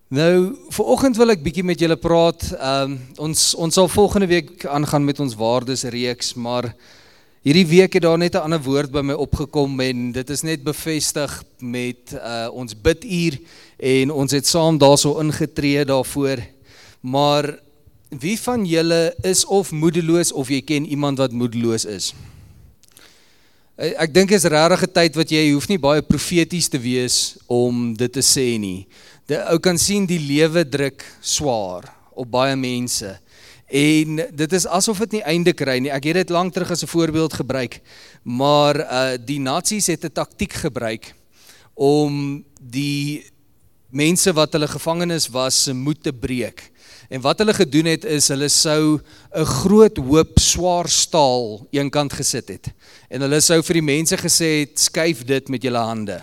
Nou, vanoggend wil ek bietjie met julle praat. Ons sal volgende week aangaan met ons waardesreeks, maar hierdie week het daar net 'n ander woord by my opgekom en dit is net bevestig met ons biduur en ons het saam daarso ingetree daarvoor. Maar wie van julle is of moedeloos of jy ken iemand wat moedeloos is? Ek dink is regtig 'n tyd wat jy hoef nie baie profeties te wees om dit te sê nie. Ou kan sien die lewe druk swaar op baie mense en dit is asof dit nie einde kry nie. Ek het dit lank terug as 'n voorbeeld gebruik, maar die Nazis het 'n taktiek gebruik om die mense wat hulle gevangenes was se moed te breek. En wat hulle gedoen het is, hulle sou 'n groot hoop swaar staal eenkant gesit het. En hulle sou vir die mense gesê het, skuif dit met julle hande.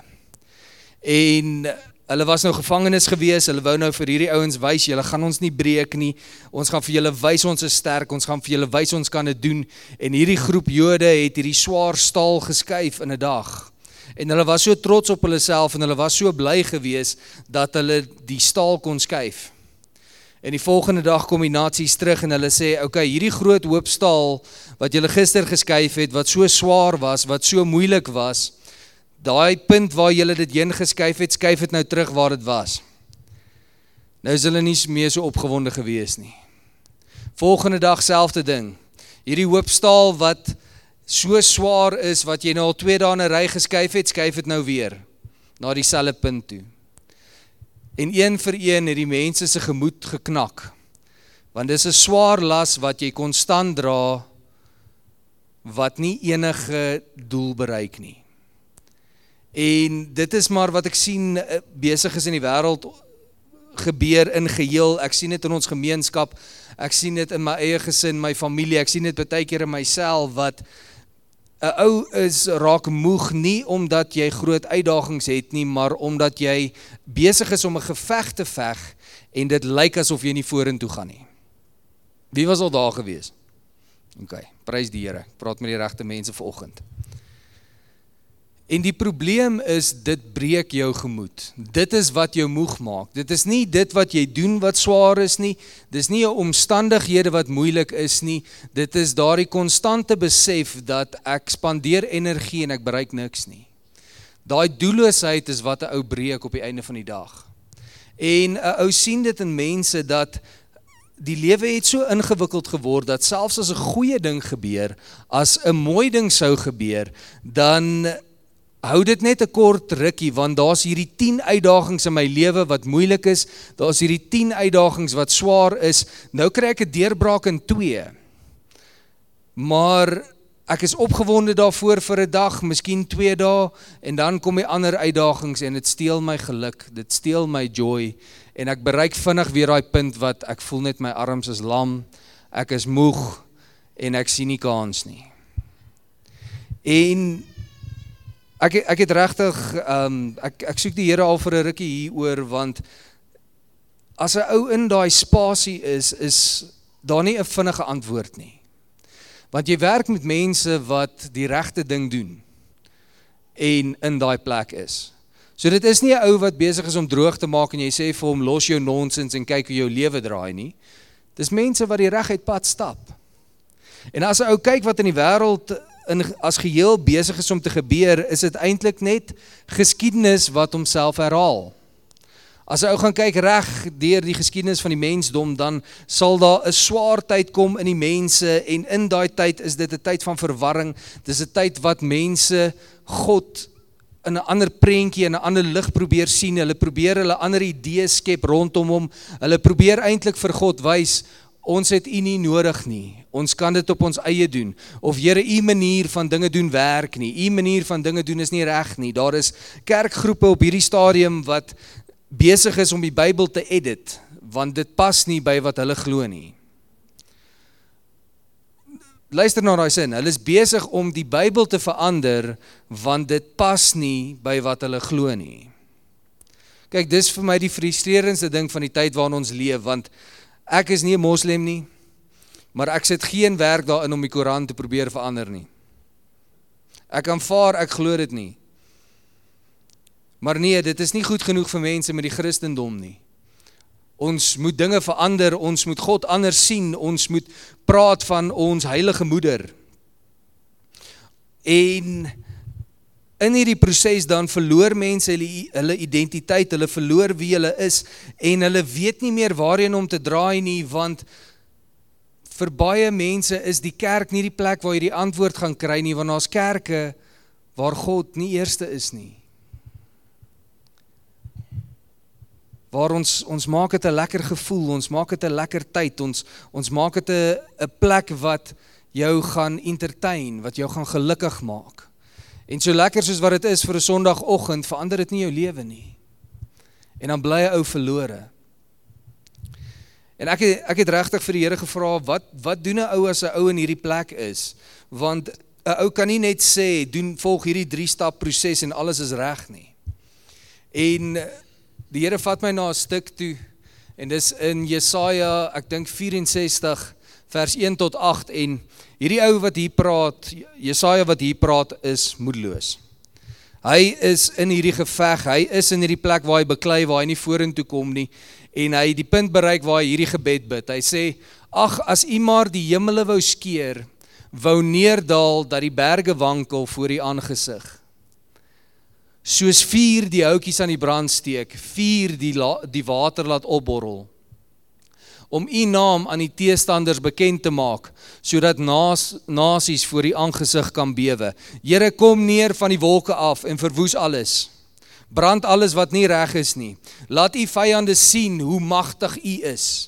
En hulle was nou gevangenes gewees, hulle wou nou vir hierdie ouens wys, julle gaan ons nie breek nie, ons gaan vir julle wys ons is sterk, ons gaan vir julle wys ons kan dit doen. En hierdie groep Jode het hierdie swaar staal geskuif in 'n dag. En hulle was so trots op hulle self en hulle was so bly gewees dat hulle die staal kon skuif. En die volgende dag kom die Nazis terug en hulle sê, okay, hierdie groot hoop staal wat julle gister geskuif het, wat so swaar was, wat so moeilik was, daai punt waar julle dit heen geskuif het, skuif het nou terug waar dit was. Nou is hulle nie meer so opgewonde gewees nie. Volgende dag selfde ding. Hierdie hoop staal wat so swaar is, wat jy nou al 2 dae in 'n ry geskuif het, skuif het nou weer na dieselfde punt toe. En een vir een het die mense se gemoed geknak. Want dis 'n swaar las wat jy konstant dra, wat nie enige doel bereik nie. En dit is maar wat ek sien besig is in die wêreld gebeur in geheel. Ek sien dit in ons gemeenskap, ek sien dit in my eie gesin, my familie, ek sien dit baie keer in myself, wat 'n ou is raak moeg nie omdat jy groot uitdagings het nie, maar omdat jy besig is om 'n geveg te veg en dit lyk asof jy nie vorentoe gaan nie. Wie was al daar gewees? OK, prys die Here. Ek praat met die regte mense vanoggend. En die probleem is, dit breek jou gemoed. Dit is wat jou moeg maak. Dit is nie dit wat jy doen wat swaar is nie. Dit is nie jou omstandighede wat moeilik is nie. Dit is daardie konstante besef dat ek spandeer energie en ek bereik niks nie. Daai doelloosheid is wat 'n ou breek op die einde van die dag. En 'n ou sien dit in mense dat die lewe het so ingewikkeld geword dat selfs as 'n goeie ding gebeur, as 'n mooi ding sou gebeur, dan hou dit net 'n kort rukkie, want daar's hierdie 10 uitdagings in my lewe wat moeilik is, daar's hierdie 10 uitdagings wat swaar is, nou kry ek 'n deurbraak in 2. Maar ek is opgewonde daarvoor vir 'n dag, miskien 2 dae, en dan kom die ander uitdagings en dit steel my geluk, dit steel my joy, en ek bereik vinnig weer daai punt wat ek voel net my arms is lam, ek is moeg, en ek sien nie kans nie. En Ek het regtig, ek soek die Here al vir 'n rukkie hieroor, want as 'n ou in daai spasie is daar nie 'n vinnige antwoord nie. Want jy werk met mense wat die regte ding doen en in daai plek is. So dit is nie 'n ou wat besig is om droog te maak en jy sê vir hom, los jou nonsens en kyk hoe jou lewe draai nie. Dis mense wat die reguit pad stap. En as 'n ou kyk wat in die wêreld as geheel besig is om te gebeur, is dit eintlik net geskiedenis wat homself herhaal. As jy ou gaan kyk reg deur die geskiedenis van die mensdom, dan sal daar 'n swaar tyd kom in die mense, en in daai tyd is dit 'n tyd van verwarring, dis 'n tyd wat mense God in 'n ander prentjie, in 'n ander lig probeer sien, hulle probeer hulle ander idees skep rondom hom, hulle probeer eintlik vir God wys, ons het U nie nodig nie, ons kan dit op ons eie doen, of Here, U manier van dinge doen werk nie, U manier van dinge doen is nie reg nie. Daar is kerkgroepe op hierdie stadium wat besig is om die Bybel te edit, want dit pas nie by wat hulle glo nie. Luister na daai sin, hulle is besig om die Bybel te verander, want dit pas nie by wat hulle glo nie. Kyk, dis vir my die frustrerendste ding van die tyd waarin ons leef, want ek is nie 'n moslim nie, maar ek sit geen werk daarin om die Koran te probeer verander nie. Ek aanvaar, ek glo dit nie. Maar nee, dit is nie goed genoeg vir mense met die Christendom nie. Ons moet dinge verander, ons moet God anders sien, ons moet praat van ons heilige moeder. En in hierdie proses dan verloor mense hulle identiteit, hulle verloor wie hulle is, en hulle weet nie meer waarheen om te draai nie, want vir baie mense is die kerk nie die plek waar jy die antwoord gaan kry nie, want daar's kerke waar God nie eerste is nie. Waar ons maak het 'n lekker gevoel, ons maak het 'n lekker tyd, ons maak het 'n plek wat jou gaan entertain, wat jou gaan gelukkig maak. En so lekker soos wat dit is vir 'n Sondagoggend, verander dit nie jou lewe nie. En dan bly 'n ou verlore. En ek het regtig vir die Here gevra, wat doen 'n ou as 'n ou in hierdie plek is? Want 'n ou kan nie net sê, volg hierdie 3-stap proses en alles is reg nie. En die Here vat my na 'n stuk toe, en dis in Jesaja, ek dink 64, vers 1 tot 8, en hierdie ou wat hier praat, Jesaja wat hier praat, is moedeloos. Hy is in hierdie geveg, hy is in hierdie plek waar hy beklei, waar hy nie vorentoe kom nie, en hy het die punt bereik waar hy hierdie gebed bid. Hy sê, ag, as u maar die hemele wou skeer, wou neerdal, dat die berge wankel voor die aangesig. Soos vuur die houtjies aan die brand steek, vuur die water laat opborrel, om u naam aan die teestanders bekend te maak, sodat nasies voor die aangesig kan bewe. Here, kom neer van die wolke af en verwoes alles. Brand alles wat nie reg is nie. Laat u vyande sien hoe magtig u is.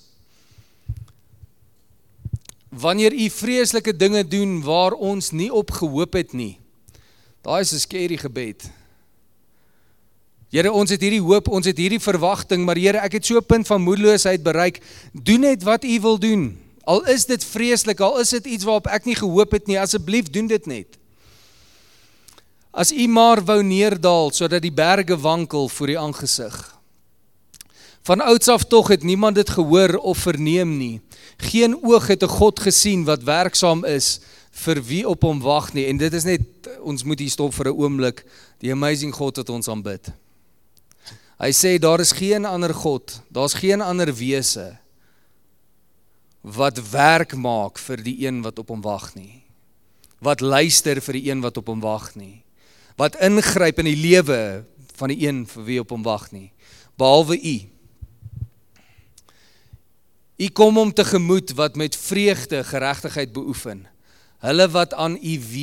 Wanneer u vreeslike dinge doen waar ons nie op gehoop het nie. Daai is 'n scary gebed. Here, ons het hierdie hoop, ons het hierdie verwagting, maar Here, ek het so 'n punt van moedeloosheid bereik. Doen net wat u wil doen. Al is dit vreeslik, al is dit iets waarop ek nie gehoop het nie, asseblief doen dit net. As u maar wou neerdal, sodat die berge wankel voor die aangesig. Van ouds af tog het niemand dit gehoor of verneem nie. Geen oog het 'n God gesien wat werksaam is vir wie op hom wag nie. En dit is net, ons moet hier stop vir 'n oomblik, die amazing God wat ons aanbid. Hy sê, daar is geen ander God, daar's geen ander wese wat werk maak vir die een wat op hom wag nie. Wat luister vir die een wat op hom wag nie. Wat ingryp in die lewe van die een vir wie op hom wag nie. Behalwe u. U kom hom tegemoet wat met vreugde geregtigheid beoefen. Hulle wat aan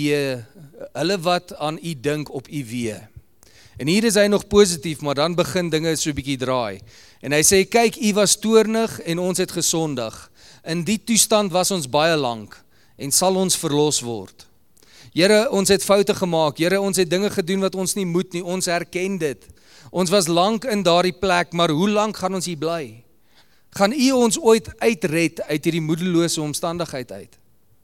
u dink op u wee. En hier is hy nog positief, maar dan begin dinge so 'n bietjie draai. En hy sê, kyk, u was toornig en ons het gesondig. In die toestand was ons baie lank en sal ons verlos word. Here, ons het foute gemaak. Here, ons het dinge gedoen wat ons nie moet nie. Ons erken dit. Ons was lank in daardie plek, maar hoe lank gaan ons hier bly? Gaan u ons ooit uitred uit hierdie moedelose omstandigheid uit?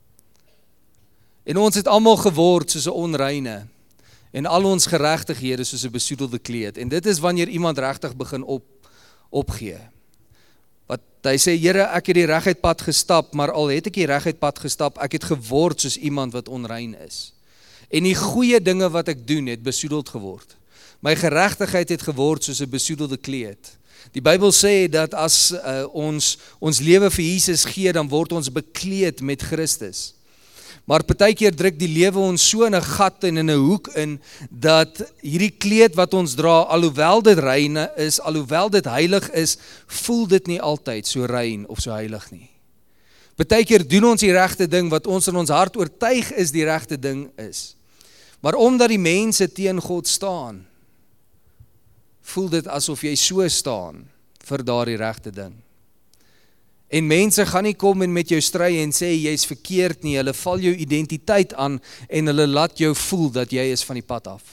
En ons het almal geword soos 'n onreine. En al ons geregtighede soos 'n besoedelde kleed. En dit is wanneer iemand regtig begin opgee. Wat hy sê, Here, ek het die reguit pad gestap, maar al het ek die reguit pad gestap, ek het geword soos iemand wat onrein is. En die goeie dinge wat ek doen, het besoedeld geword. My geregtigheid het geword soos 'n besoedelde kleed. Die Bybel sê dat as ons lewe vir Jesus gee, dan word ons bekleed met Christus. Maar partykeer druk die lewe ons so in 'n gat en in 'n hoek in, dat hierdie kleed wat ons dra, alhoewel dit reine is, alhoewel dit heilig is, voel dit nie altyd so rein of so heilig nie. Partykeer doen ons die regte ding wat ons in ons hart oortuig is die regte ding is. Maar omdat die mense teen God staan, voel dit asof jy so staan vir daardie regte ding. En mense gaan nie kom en met jou stry en sê jy's verkeerd nie, hulle val jou identiteit aan en hulle laat jou voel dat jy is van die pad af.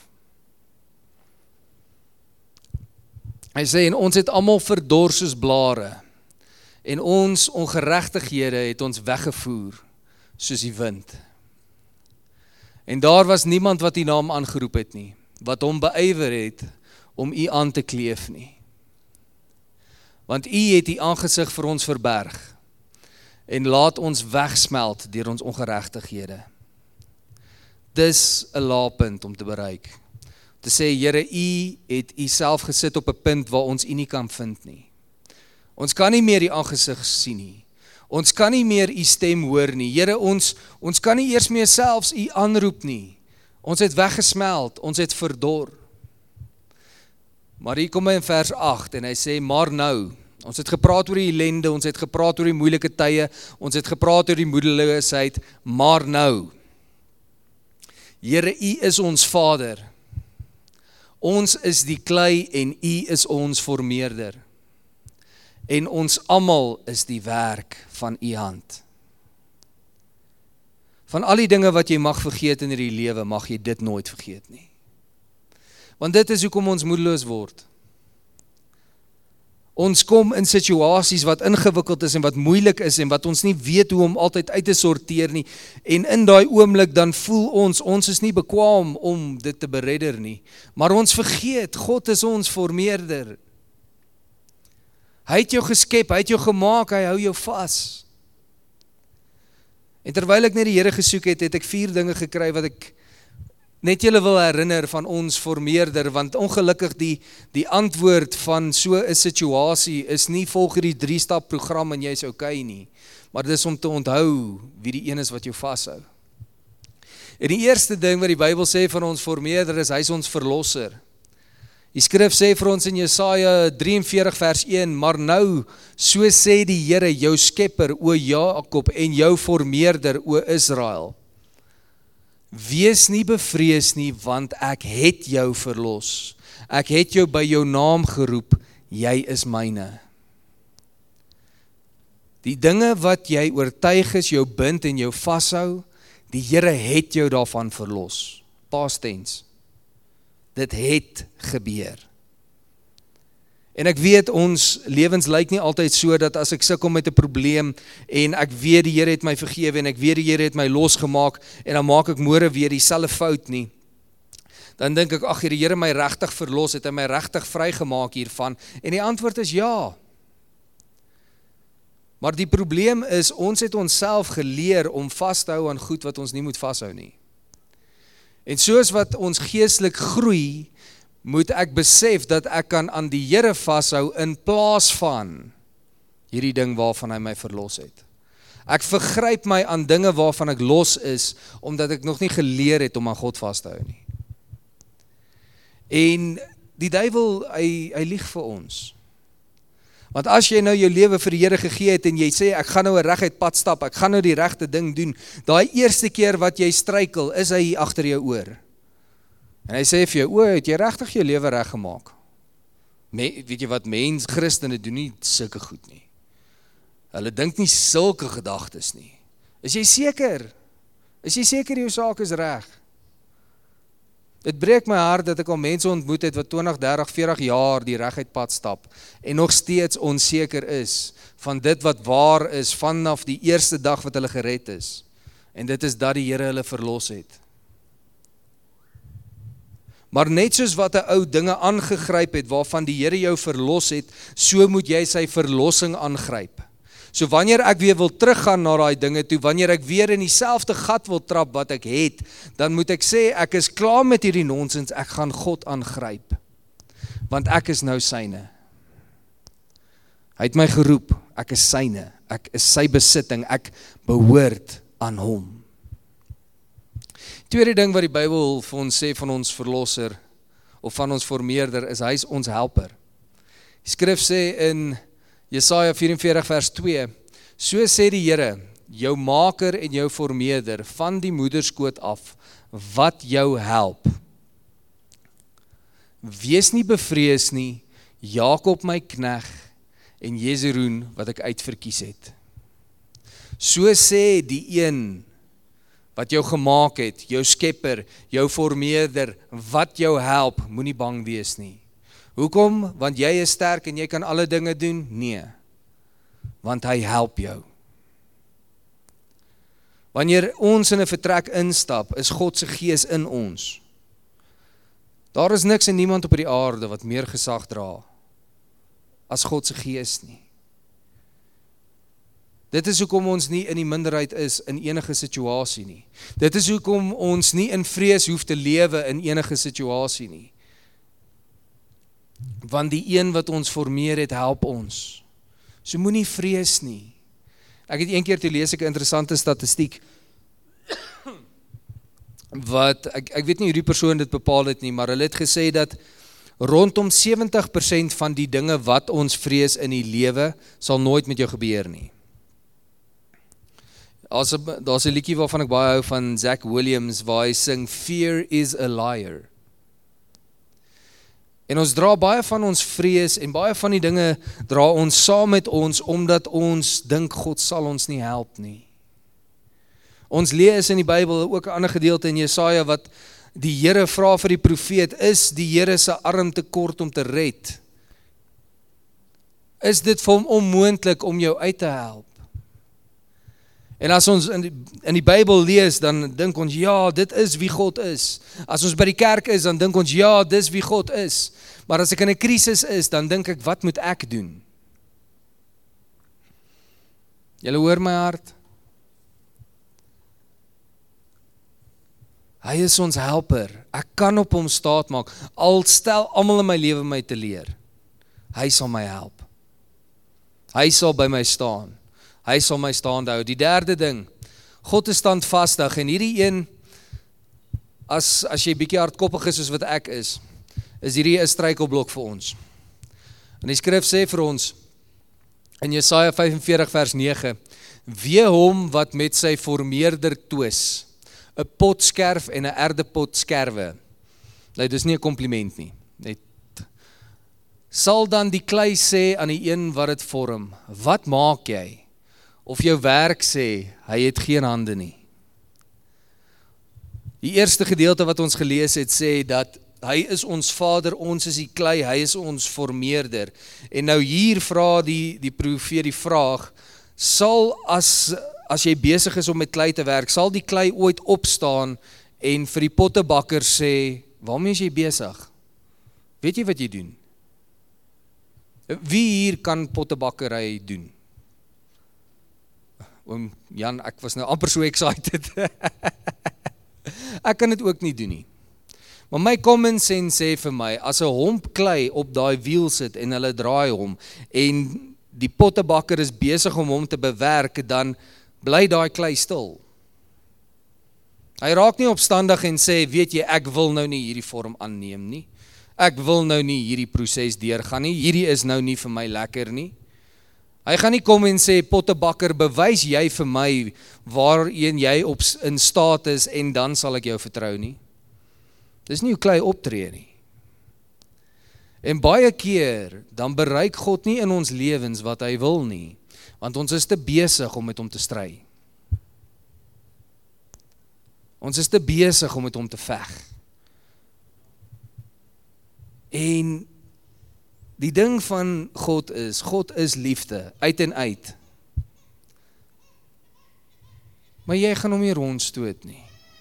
Hy sê, en ons het almal verdors soos blare, en ons ongeregtighede het ons weggevoer soos die wind. En daar was niemand wat die naam aangeroep het nie, wat hom beywer het om u aan te kleef nie. Want u het die aangesig vir ons verberg en laat ons wegsmelt deur ons ongeregtighede. Dis 'n laepunt om te bereik. Te sê, Here, u het u self gesit op 'n punt waar ons u nie kan vind nie. Ons kan nie meer die aangesig sien nie. Ons kan nie meer u stem hoor nie. Here, ons kan nie eers meer selfs u aanroep nie. Ons het weggesmeld, ons het verdor. Maar hier kom hy in vers 8 en hy sê, maar nou, ons het gepraat oor die ellende, ons het gepraat oor die moeilike tye, ons het gepraat oor die moedeloosheid, maar nou, Here, u is ons Vader. Ons is die klei en u is ons vormeerder. En ons almal is die werk van u hand. Van al die dinge wat jy mag vergeet in hierdie lewe, mag jy dit nooit vergeet nie. Want dit is hoekom ons moedeloos word. Ons kom in situasies wat ingewikkeld is en wat moeilik is en wat ons nie weet hoe om altyd uit te sorteer nie. En in daai oomblik dan voel ons is nie bekwaam om dit te beredder nie. Maar ons vergeet, God is ons vormeerder. Hy het jou geskep, hy het jou gemaak, hy hou jou vas. En terwyl ek net die Here gesoek het, het ek 4 dinge gekry wat ek net julle wil herinner van ons vormeerder, want ongelukkig die antwoord van so 'n situasie is nie volg hierdie 3-stap program en jy is okay nie, maar dis om te onthou wie die een is wat jou vashou. En die eerste ding wat die Bybel sê van ons vormeerder is, hy is ons verlosser. Die skrif sê vir ons in Jesaja 43 vers 1, maar nou, so sê die Here, jou skepper, o Jakob, en jou vormeerder, o Israel. Wees nie bevrees nie, want ek het jou verlos. Ek het jou by jou naam geroep, jy is myne. Die dinge wat jy oortuig is, jou bind en jou vashou, die Here het jou daarvan verlos. Past tense. Dit het gebeur. En ek weet ons lewens lyk nie altyd so dat as ek sukkel met 'n probleem en ek weet die Here het my vergewe en ek weet die Here het my losgemaak en dan maak ek môre weer dieselfde fout nie. Dan dink ek, ag, die Here my regtig verlos, het hy my regtig vrygemaak hiervan? En die antwoord is ja. Maar die probleem is, ons het onsself geleer om vas te hou aan goed wat ons nie moet vashou nie. En soos wat ons geestelik groei, moet ek besef dat ek kan aan die Here vashou in plaas van hierdie ding waarvan hy my verlos het. Ek vergryp my aan dinge waarvan ek los is, omdat ek nog nie geleer het om aan God vas te hou nie. En die duiwel, hy lieg vir ons. Want as jy nou jou lewe vir die Here gegee het en jy sê, ek gaan nou 'n reguit pad stap, ek gaan nou die regte ding doen, daai eerste keer wat jy struikel, is hy hier agter jou oor. En hy sê vir jou, het jy regtig jou lewe reggemaak? Weet jy wat, Christene doen nie sulke goed nie. Hulle dink nie sulke gedagtes nie. Is jy seker? Is jy seker jou saak is reg? Dit breek my hart dat ek al mense ontmoet het wat 20, 30, 40 jaar die reguit pad stap en nog steeds onseker is van dit wat waar is vanaf die eerste dag wat hulle gered is. En dit is dat die Here hulle verlos het. Maar net soos wat 'n ou dinge aangegryp het waarvan die Here jou verlos het, so moet jy sy verlossing aangryp. So wanneer ek weer wil teruggaan na daai dinge toe, wanneer ek weer in dieselfde gat wil trap wat ek het, dan moet ek sê, ek is klaar met hierdie nonsens, ek gaan God aangryp. Want ek is nou syne. Hy het my geroep, ek is syne, ek is sy besitting, ek behoort aan hom. Tweede ding wat die Bybel vir ons sê van ons verlosser, of van ons vormeerder, is hy is ons helper. Die skrif sê in Jesaja 44 vers 2, so sê die Here, jou maker en jou vormeerder, van die moederskoot af, wat jou help. Wees nie bevrees nie, Jakob my knegt, en Jeseroen wat ek uitverkies het. So sê die een, wat jou gemaak het, jou skepper, jou vormeerder, wat jou help, moenie bang wees nie. Hoekom? Want jy is sterk en jy kan alle dinge doen? Nee, want hy help jou. Wanneer ons in 'n vertrek instap, is God se gees in ons. Daar is niks en niemand op die aarde wat meer gesag dra as God se gees nie. Dit is hoekom ons nie in die minderheid is in enige situasie nie. Dit is hoekom ons nie in vrees hoef te lewe in enige situasie nie. Want die een wat ons formeer het, help ons. So moenie vrees nie. Ek het een keer toe lees ek 'n interessante statistiek, wat, ek weet nie hoe die persoon dit bepaal het nie, maar hulle het gesê dat rondom 70% van die dinge wat ons vrees in die lewe, sal nooit met jou gebeur nie. Daar's 'n liedjie waarvan ek baie hou van Zach Williams, waar hy sing, Fear is a liar. En ons dra baie van ons vrees, en baie van die dinge dra ons saam met ons, omdat ons dink God sal ons nie help nie. Ons lees in die Bybel ook 'n ander gedeelte in Jesaja, wat die Here vra vir die profeet, is die Here se arm te kort om te red? Is dit vir hom onmoontlik om jou uit te help? En as ons in die Bybel lees, dan dink ons, ja, dit is wie God is. As ons by die kerk is, dan dink ons, ja, dis wie God is. Maar as ek in 'n krisis is, dan dink ek, wat moet ek doen? Julle hoor my hart? Hy is ons helper. Ek kan op hom staat maak. Al stel almal in my lewe my te leer. Hy sal my help. Hy sal by my staan. Hy sal my staande hou. Die derde ding, God is standvastig, en hierdie een, as jy bietjie hardkoppig is soos wat ek is hierdie 'n struikelblok vir ons. En die skrif sê vir ons, in Jesaja 45 vers 9, wee hom wat met sy formeerder twis, 'n potskerf en 'n erdepot skerwe. Nou, dis nie 'n kompliment nie. Net sal dan die klei sê aan die een wat dit vorm, wat maak jy? Of jou werk sê, hy het geen hande nie. Die eerste gedeelte wat ons gelees het sê dat hy is ons Vader, ons is die klei, hy is ons formeerder. En nou hier vra die profeet die vraag, sal as jy besig is om met klei te werk, sal die klei ooit opstaan en vir die pottebakker sê, waarmee is jy besig? Weet jy wat jy doen? Wie hier kan pottebakkery doen? Oom Jan, ek was nou amper so excited. Ek kan dit ook nie doen nie. Maar my common sense sê vir my, as 'n homp klei op daai wiel sit en hulle draai hom, en die pottebakker is besig om hom te bewerk, dan bly daai klei stil. Hy raak nie opstandig en sê, weet jy, ek wil nou nie hierdie vorm aanneem nie. Ek wil nou nie hierdie proses deurgaan nie. Hierdie is nou nie vir my lekker nie. Hy gaan nie kom en sê, pottebakker, bewys jy vir my waarin jy in staat is en dan sal ek jou vertrou nie. Dis nie hoe klei optree nie. En baie keer, dan bereik God nie in ons lewens wat hy wil nie, want ons is te besig om met hom te stry. Ons is te besig om met hom te veg. En die ding van God is liefde, uit en uit. Maar jy gaan hom nie rondstoot nie.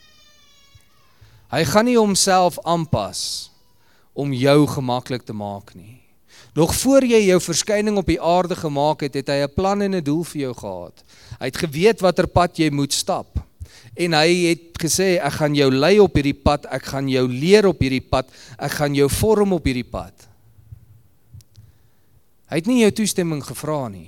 Hy gaan nie homself aanpas om jou gemaklik te maak nie. Nog voor jy jou verskyning op die aarde gemaak het, het hy 'n plan en 'n doel vir jou gehad. Hy het geweet watter pad jy moet stap. En hy het gesê, ek gaan jou lei op hierdie pad, ek gaan jou leer op hierdie pad, ek gaan jou vorm op hierdie pad. Hy het nie jou toestemming gevra nie.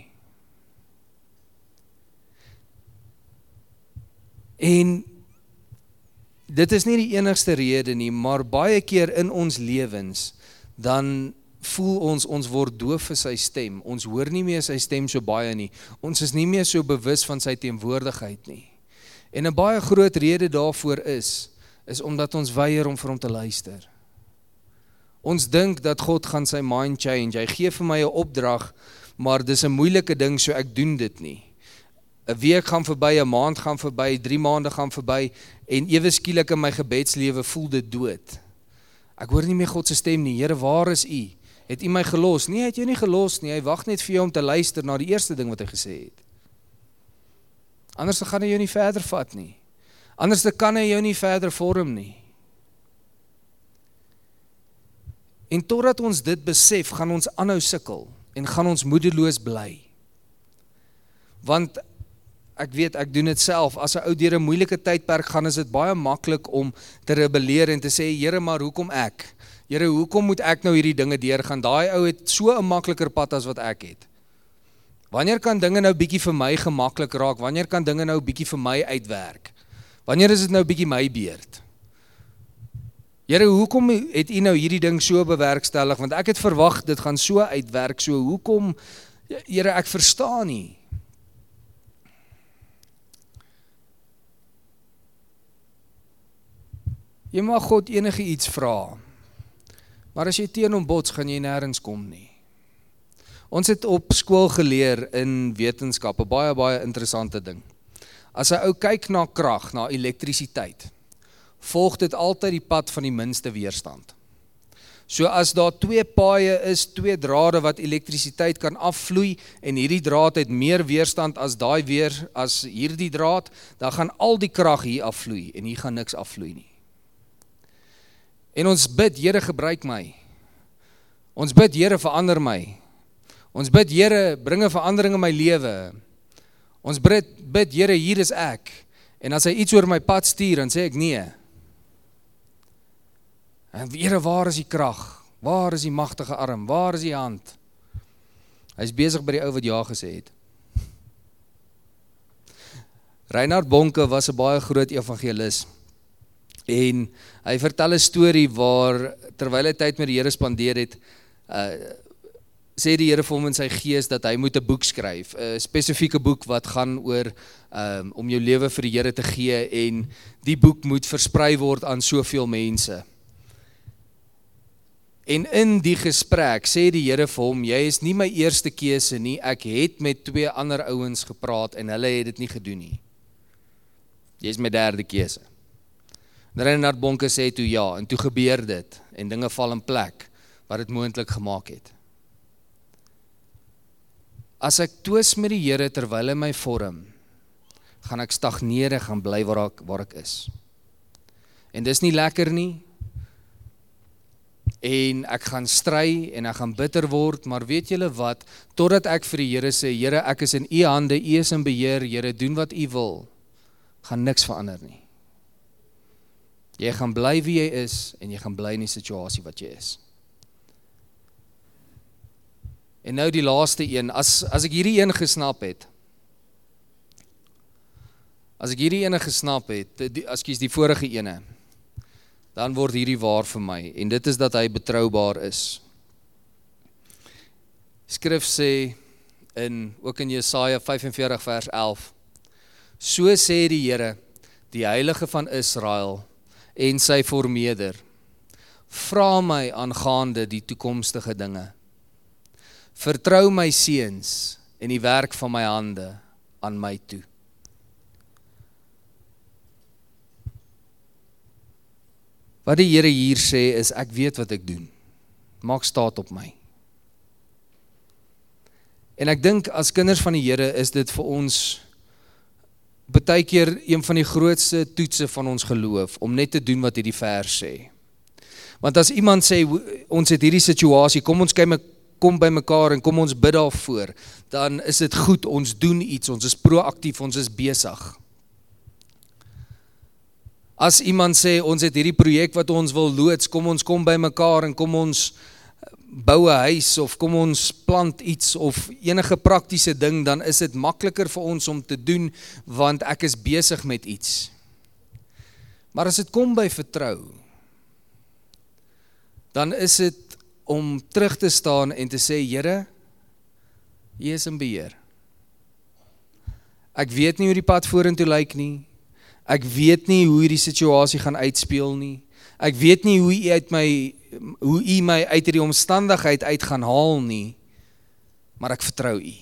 En dit is nie die enigste rede nie, maar baie keer in ons lewens, dan voel ons word doof vir sy stem. Ons hoor nie meer sy stem so baie nie. Ons is nie meer so bewus van sy teenwoordigheid nie. En 'n baie groot rede daarvoor is omdat ons weier om vir hom te luister. Ons dink dat God gaan sy mind change. Hy gee vir my 'n opdrag, maar dis 'n moeilike ding, so ek doen dit nie. 'n week gaan verby, 'n maand gaan verby, 3 maande gaan verby, en ewe skielik in my gebedslewe voel dit dood. Ek hoor nie meer God se stem nie. Here, waar is U? Het U my gelos? Nee, hy het jou nie gelos nie. Hy wag net vir jou om te luister na die eerste ding wat hy gesê het. Anders gaan hy jou nie verder vat nie. Anders kan hy jou nie verder vorm nie. En totdat ons dit besef, gaan ons aanhou sukkel en gaan ons moedeloos bly. Want ek weet, ek doen dit self, as 'n ou deur 'n moeilike tydperk gaan, is dit baie maklik om te rebelleer en te sê, Here, maar hoekom ek? Here, hoekom moet ek nou hierdie dinge deurgaan? Daai ou het so 'n makliker pad as wat ek het. Wanneer kan dinge nou bietjie vir my gemaklik raak? Wanneer kan dinge nou bietjie vir my uitwerk? Wanneer is dit nou bietjie my beurt? Here, hoekom het u nou hierdie ding so bewerkstellig? Want ek het verwag, dit gaan so uitwerk, so hoekom, Here, ek verstaan nie. Jy mag God enige iets vra, maar as jy teen hom bots, gaan jy nêrens kom nie. Ons het op skool geleer in wetenskap, 'n baie interessante ding. As 'n ou kyk na krag, na elektrisiteit, volg dit altyd die pad van die minste weerstand. So as daar twee paaie is, twee drade wat elektrisiteit kan afvloei, en hierdie draad het meer weerstand as hierdie draad, dan gaan al die krag hier afvloei, en hier gaan niks afvloei nie. En ons bid, Here, gebruik my. Ons bid, Here, verander my. Ons bid, Here, bring 'n verandering in my lewe. Ons bid, Here, hier is ek. En as hy iets oor my pad stuur, dan sê ek nee. En Here, waar is die krag? Waar is die magtige arm? Waar is die hand? Hy is besig by die ou wat ja gesê het. Reinhard Bonke was 'n baie groot evangelis. En hy vertel 'n storie waar, terwyl hy tyd met die Here spandeer het, sê die Here vir hom in sy gees dat hy moet 'n boek skryf, 'n spesifieke boek wat gaan oor om jou lewe vir die Here te gee, en die boek moet versprei word aan soveel mense. En in die gesprek sê die Here vir hom, jy is nie my eerste keuse nie, ek het met 2 ander ouens gepraat en hulle het dit nie gedoen nie. Jy is my derde keuse. Reinhard Bonke sê toe ja, en toe gebeur dit, en dinge val in plek, wat dit moontlik gemaak het. As ek twis met die Here terwyl hy my vorm, gaan ek stagneer en gaan bly waar ek is. En dis nie lekker nie, en ek gaan stry, en ek gaan bitter word, maar weet julle wat, totdat ek vir die Here sê, Here, ek is in u hande, u is in beheer, Here, doen wat u wil, gaan niks verander nie. Jy gaan bly wie jy is, en jy gaan bly in die situasie wat jy is. En nou die laaste een, as ek hierdie een gesnap het, die vorige ene, dan word hierdie waar vir my, en dit is dat hy betroubaar is. Skrif sê, ook in Jesaja 45 vers 11, so sê die Here, die Heilige van Israel, en sy Vormeder, vra my aangaande die toekomstige dinge. Vertrou my seuns en die werk van my hande aan my toe. Wat die Here hier sê is, ek weet wat ek doen. Maak staat op my. En ek dink as kinders van die Here is dit vir ons baie keer een van die grootste toetse van ons geloof, om net te doen wat hierdie vers sê. Want as iemand sê, ons het hierdie situasie, kom by mekaar en kom ons bid daarvoor, dan is dit goed, ons doen iets, ons is proaktief, ons is besig. As iemand sê, ons het hierdie projek wat ons wil loods, kom by mekaar en kom ons bou 'n huis, of kom ons plant iets, of enige praktiese ding, dan is dit makliker vir ons om te doen, want ek is besig met iets. Maar as dit kom by vertrou, dan is dit om terug te staan en te sê, Here, U is in beheer. Ek weet nie hoe die pad vorentoe lyk nie, ek weet nie hoe die situasie gaan uitspeel nie, ek weet nie hoe u my uit die omstandigheid uit gaan haal nie, maar ek vertrou u.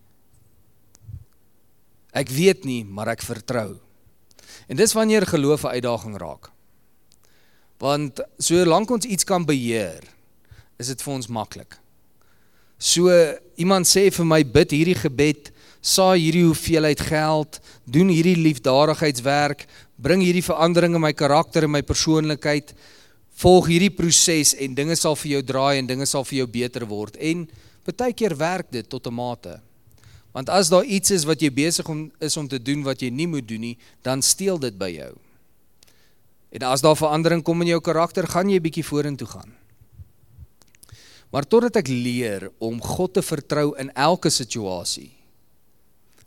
Ek weet nie, maar ek vertrou. En dis wanneer geloof 'n uitdaging raak. Want solank ons iets kan beheer, is dit vir ons maklik. So iemand sê vir my, bid hierdie gebed, saai hierdie hoeveelheid geld, doen hierdie liefdadigheidswerk, bring hierdie verandering in my karakter en my persoonlikheid, volg hierdie proses en dinge sal vir jou draai en dinge sal vir jou beter word. En baie keer werk dit tot 'n mate. Want as daar iets is wat jy besig is om te doen wat jy nie moet doen nie, dan steel dit by jou. En as daar verandering kom in jou karakter, gaan jy bietjie vorentoe gaan. Maar totdat ek leer om God te vertrou in elke situasie,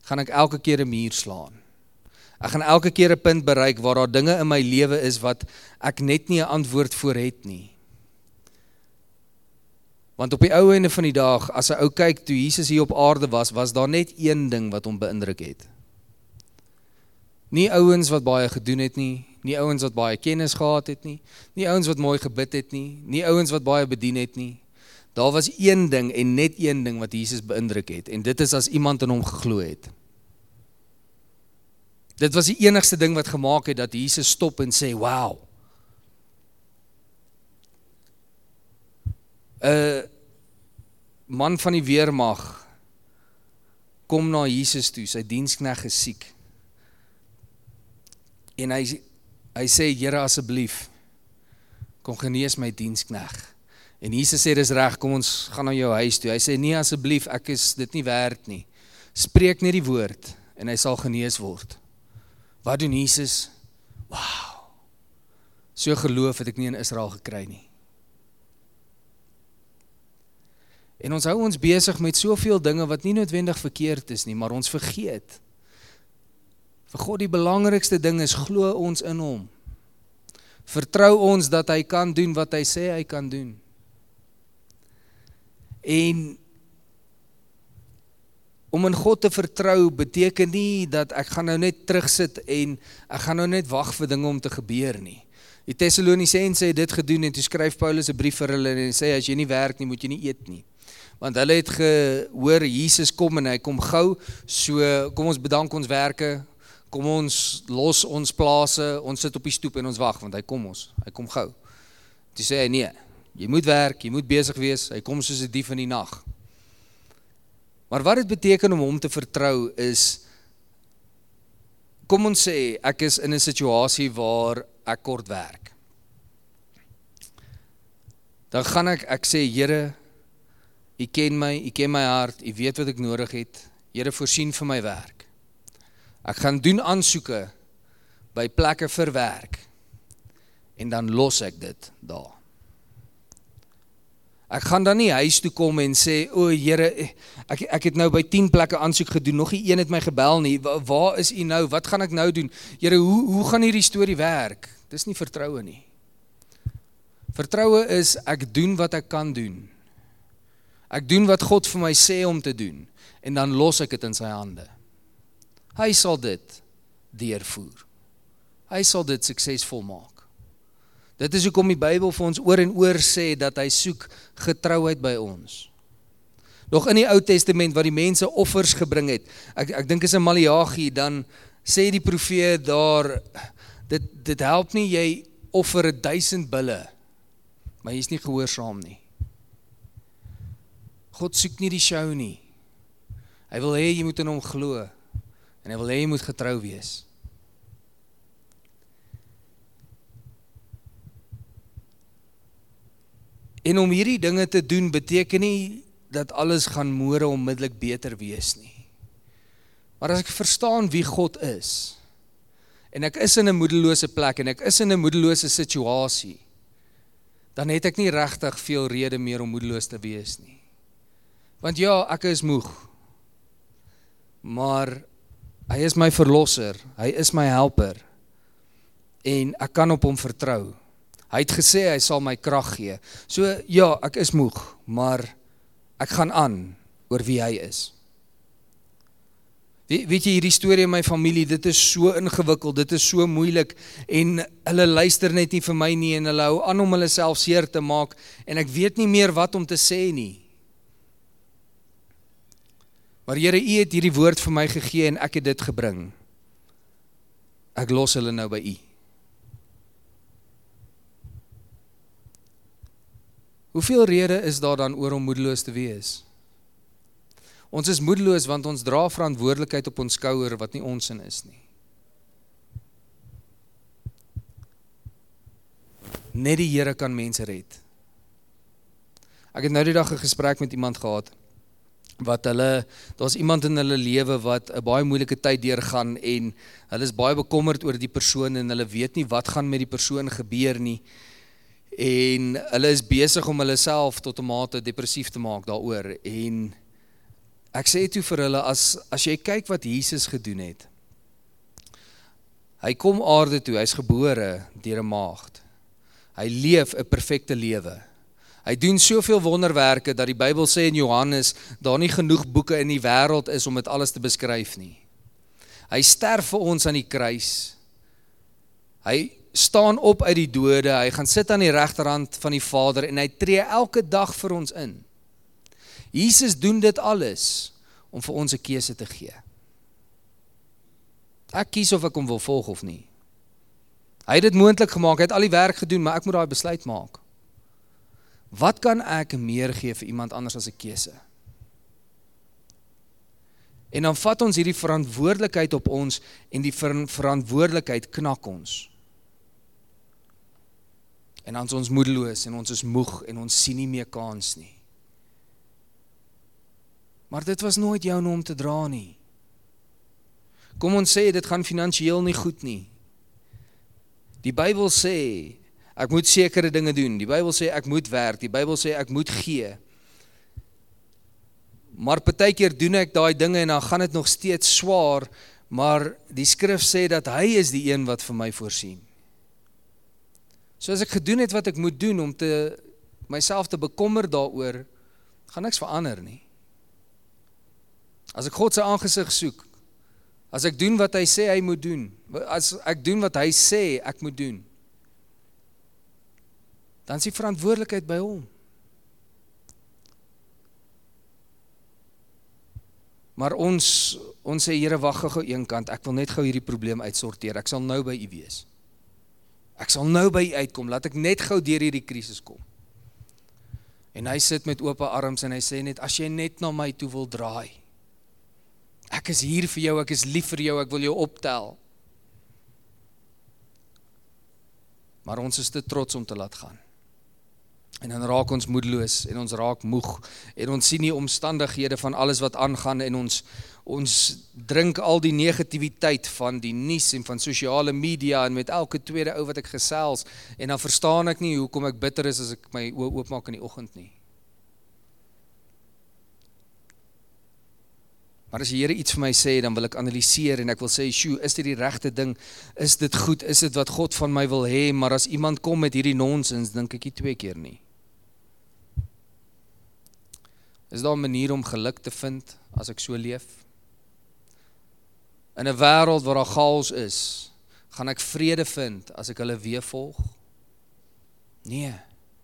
gaan ek elke keer 'n muur slaan. Ek gaan elke keer 'n punt bereik waar daar dinge in my lewe is wat ek net nie 'n antwoord voor het nie. Want op die ou einde van die dag, as 'n ou kyk toe Jesus hier op aarde was daar net een ding wat hom beïndruk het. Nie ouens wat baie gedoen het nie, nie ouens wat baie kennis gehad het nie, nie ouens wat mooi gebid het nie, nie ouens wat baie bedien het nie. Daar was een ding en net een ding wat Jesus beïndruk het, en dit is as iemand in hom geglo het. Dit was die enigste ding wat gemaak het dat Jesus stop en sê, wow. 'n Man van die weermag kom na Jesus toe, sy diensknegt is siek. En hy sê, Here asseblief, kom genees my diensknegt. En Jesus sê, dis reg, kom ons gaan na jou huis toe. Hy sê, nee asseblief, ek is dit nie werd nie. Spreek net die woord, en hy sal genees word. Wat doen Jesus? Wow, so geloof het ek nie in Israel gekry nie. En ons hou ons besig met soveel dinge wat nie noodwendig verkeerd is nie, maar ons vergeet. Vir God die belangrikste ding is, glo ons in hom. Vertrou ons dat hy kan doen wat hy sê hy kan doen. En om in God te vertrou beteken nie dat ek gaan nou net terugsit en ek gaan nou net wag vir dinge om te gebeur nie. Die Thessalonisense het dit gedoen en toe skryf Paulus 'n brief vir hulle en hy sê, as jy nie werk nie, moet jy nie eet nie. Want hulle het gehoor, Jesus kom en hy kom gou, so kom ons bedank ons werke, kom ons los ons plase, ons sit op die stoep en ons wag, want hy kom gou. Toe sê hy, nee, jy moet werk, jy moet besig wees, hy kom soos 'n dief in die nag. Maar wat dit beteken om hom te vertrou is, kom ons sê, ek is in 'n situasie waar ek kort werk. Dan gaan ek sê, Here, U ken my hart, U weet wat ek nodig het, Here, voorsien vir my werk. Ek gaan doen aansoeke by plekke vir werk, en dan los ek dit daar. Ek gaan dan nie huis toe kom en sê, o Here, ek het nou by 10 plekke aansoek gedoen, nog nie een het my gebel nie, waar is U nou, wat gaan ek nou doen? Here, hoe gaan hierdie storie werk? Dis nie vertroue nie. Vertroue is, ek doen wat ek kan doen. Ek doen wat God vir my sê om te doen, en dan los ek dit in sy hande. Hy sal dit deurvoer. Hy sal dit suksesvol maak. Dit is hoekom die Bybel vir ons oor en oor sê, dat hy soek getrouheid by ons. Nog in die Ou Testament, waar die mense offers gebring het, ek dink is in Maleagi, dan sê die profeet daar, dit help nie, jy offer 1000 bulle, maar jy is nie gehoorsaam nie. God soek nie die show nie. Hy wil hê jy moet in hom glo, en hy wil hê jy moet getrou wees. En om hierdie dinge te doen, beteken nie dat alles gaan môre onmiddellik beter wees nie. Maar as ek verstaan wie God is, en ek is in 'n moedelose plek, en ek is in 'n moedelose situasie, dan het ek nie regtig veel rede meer om moedeloos te wees nie. Want ja, ek is moeg, maar hy is my verlosser, hy is my helper, en ek kan op hom vertrou. Hy het gesê, hy sal my krag gee. So ja, ek is moeg, maar ek gaan aan oor wie hy is. Weet jy, hierdie storie in my familie, dit is so ingewikkeld, dit is so moeilik, en hulle luister net nie vir my nie, en hulle hou aan om hulle self seer te maak, en ek weet nie meer wat om te sê nie. Maar Here, U het hierdie woord vir my gegee, en ek het dit gebring. Ek los hulle nou by U. Hoeveel rede is daar dan oor om moedeloos te wees? Ons is moedeloos want ons dra verantwoordelikheid op ons skouer wat nie ons in is nie. Net die Here kan mense red. Ek het nou die dag 'n gesprek met iemand gehad, wat daar's iemand in hulle lewe wat 'n baie moeilike tyd deurgaan, en hulle is baie bekommerd oor die persoon, en hulle weet nie wat gaan met die persoon gebeur nie, en hulle is besig om hulle self tot 'n mate depressief te maak daaroor, en Ek sê toe vir hulle, as jy kyk wat Jesus gedoen het, hy kom aarde toe, hy is gebore deur 'n maagd. Hy leef 'n perfekte lewe. Hy doen soveel wonderwerke dat die Bybel sê in Johannes, daar nie genoeg boeke in die wêreld is om dit alles te beskryf nie. Hy sterf vir ons aan die kruis. Hy staan op uit die dode, hy gaan sit aan die regterhand van die Vader en hy tree elke dag vir ons in. Jesus doen dit alles om vir ons 'n keuse te gee. Ek kies of ek hom wil volg of nie. Hy het dit moontlik gemaak, hy het al die werk gedoen, maar ek moet daai besluit maak. Wat kan ek meer gee vir iemand anders as 'n keuse? En dan vat ons hierdie verantwoordelikheid op ons en die verantwoordelikheid knak ons. En dan is ons moedeloos en ons is moeg en ons sien nie meer kans nie. Maar dit was nooit jou om te dra nie. Kom ons sê, dit gaan finansiëel nie goed nie. Die Bybel sê, ek moet sekere dinge doen. Die Bybel sê, ek moet werk. Die Bybel sê, ek moet gee. Maar partykeer doen ek daai dinge en dan gaan dit nog steeds swaar, maar die skrif sê dat hy is die een wat vir my voorsien. So as ek gedoen het wat ek moet doen om myself te bekommer daaroor, gaan niks verander nie. As ek God se aangesig soek, as ek doen wat hy sê hy moet doen, as ek doen wat hy sê ek moet doen, dan is die verantwoordelikheid by hom. Maar ons sê, Here, wag gou een kant, ek wil net gou hierdie probleem uitsorteer, ek sal nou by u wees. Ek sal nou by u uitkom, laat ek net gou deur hierdie krisis kom. En hy sit met oop arms en hy sê net, as jy net na my toe wil draai, ek is hier vir jou, ek is lief vir jou, ek wil jou optel. Maar ons is te trots om te laat gaan. En dan raak ons moedeloos en ons raak moeg en ons sien die omstandighede van alles wat aangaan en ons drink al die negativiteit van die nuus en van sosiale media en met elke tweede ou wat ek gesels en dan verstaan ek nie hoekom ek bitter is as ek my oë oopmaak in die oggend nie. Maar as die Here iets vir my sê, dan wil ek analiseer en ek wil sê, is dit die regte ding? Is dit goed? Is dit wat God van my wil hê? Maar as iemand kom met hierdie nonsens, dink ek nie 2 keer nie. Is daar 'n manier om geluk te vind as ek so leef? In 'n wêreld waar daar chaos is, gaan ek vrede vind as ek hulle weer volg? Nee.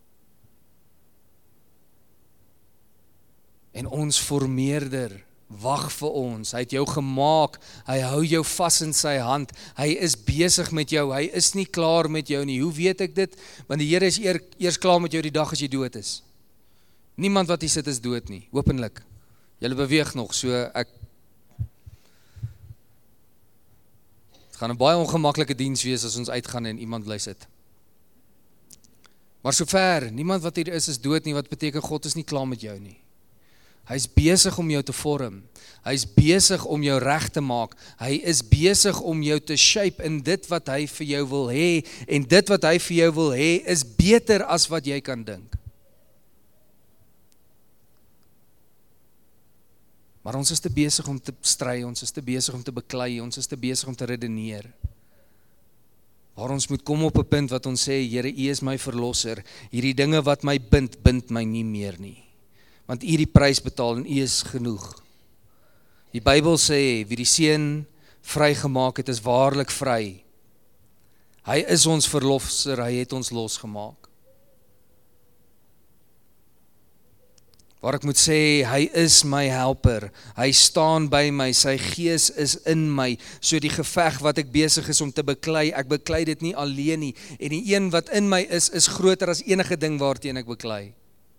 En ons formeerder wag vir ons, hy het jou gemaak, hy hou jou vas in sy hand, hy is besig met jou, hy is nie klaar met jou nie. Hoe weet ek dit? Want die Here is eers klaar met jou die dag as jy dood is. Niemand wat hier sit is dood nie, openlik. Julle beweeg nog, so het gaan 'n baie ongemaklike diens wees as ons uitgaan en iemand bly sit. Maar sover, niemand wat hier is dood nie, wat beteken God is nie klaar met jou nie. Hy is besig om jou te vorm, hy is besig om jou reg te maak, hy is besig om jou te shape in dit wat hy vir jou wil hê, en dit wat hy vir jou wil hê, is beter as wat jy kan dink. Maar ons is te besig om te stry, ons is te besig om te beklei, ons is te besig om te redeneer. Waar ons moet kom op 'n punt wat ons sê, Here, U is my verlosser, hierdie dinge wat my bind my nie meer nie. Want U die prys betaal en U is genoeg. Die Bybel sê, wie die Seun vrygemaak het, is waarlik vry. Hy is ons verlosser, hy het ons losgemaak. Waar ek moet sê, hy is my helper, hy staan by my, sy gees is in my, so die geveg wat ek besig is om te beklei, ek beklei dit nie alleen nie, en die een wat in my is groter as enige ding waarteen ek beklei.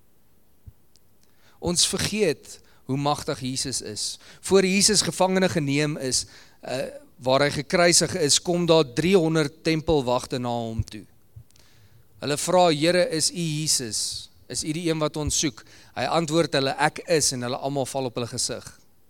Ons vergeet hoe magtig Jesus is. Voor Jesus gevangene geneem is, waar hy gekruisig is, kom daar 300 tempelwagte na hom toe. Hulle vra, Here, is U Jesus? Is U die een wat ons soek? Hy antwoord hulle, ek is, en hulle almal val op hulle gesig.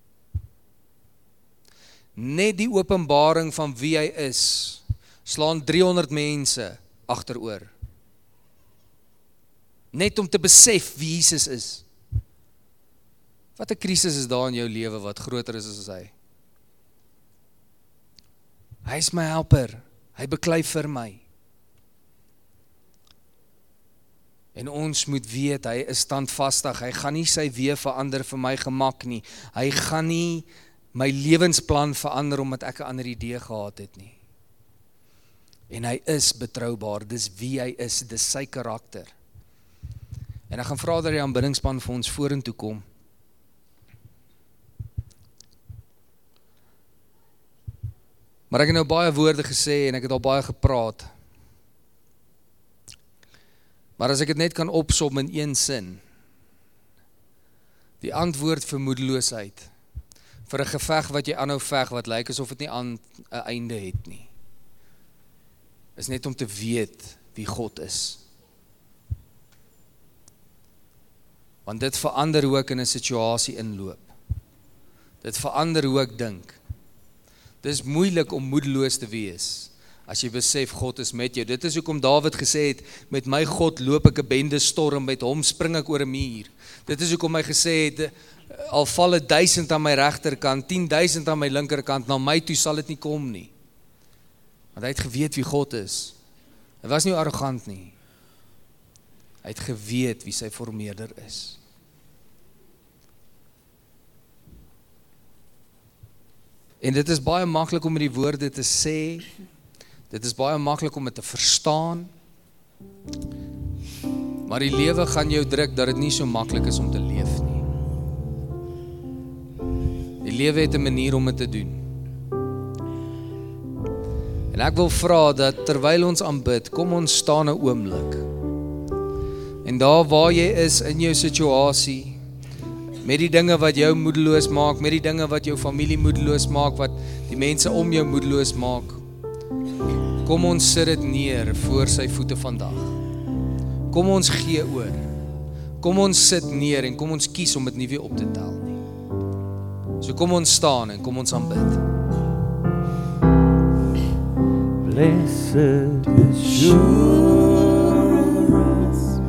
Net die openbaring van wie hy is, slaan 300 mense agteroor. Net om te besef wie Jesus is. Wat 'n krisis is daar in jou lewe wat groter is as hy? Hy is my helper, hy beklei vir my. En ons moet weet, hy is standvastig, hy gaan nie sy weë verander vir my gemak nie, hy gaan nie my lewensplan verander omdat ek 'n ander idee gehad het nie. En hy is betroubaar, dis wie hy is, dis sy karakter. En ek gaan vra dat die aanbiddingspan vir ons vorentoe kom. Maar ek het nou baie woorde gesê en ek het al baie gepraat. Maar as ek dit net kan opsom in een sin, die antwoord vir moedeloosheid, vir 'n geveg wat jy aanhou veg, wat lyk asof dit nie aan 'n einde het nie, is net om te weet wie God is. Want dit verander hoe ek in 'n situasie inloop. Dit verander hoe ek dink. Dit is moeilik om moedeloos te wees, as jy besef God is met jou. Dit is hoekom Dawid gesê het, met my God loop ek 'n bende storm, met hom spring ek oor 'n muur. Dit is hoekom hy gesê het, al val 1000 aan my regterkant, 10,000 aan my linkerkant, na my toe sal dit nie kom nie. Want hy het geweet wie God is. Hy was nie arrogant nie. Hy het geweet wie sy vormeerder is. En dit is baie maklik om met die woorde te sê, dit is baie maklik om dit te verstaan, maar die lewe gaan jou druk dat dit nie so maklik is om te leef nie. Die lewe het 'n manier om dit te doen. En ek wil vra dat terwyl ons aanbid, kom ons staan 'n oomblik. En daar waar jy is in jou situasie, met die dinge wat jou moedeloos maak, met die dinge wat jou familie moedeloos maak, wat die mense om jou moedeloos maak, kom ons sit dit neer voor sy voete vandag. Kom ons gee oor. Kom ons sit neer en kom ons kies om dit nie weer op te tel nie. So kom ons staan en kom ons aanbid. Blessed assurance,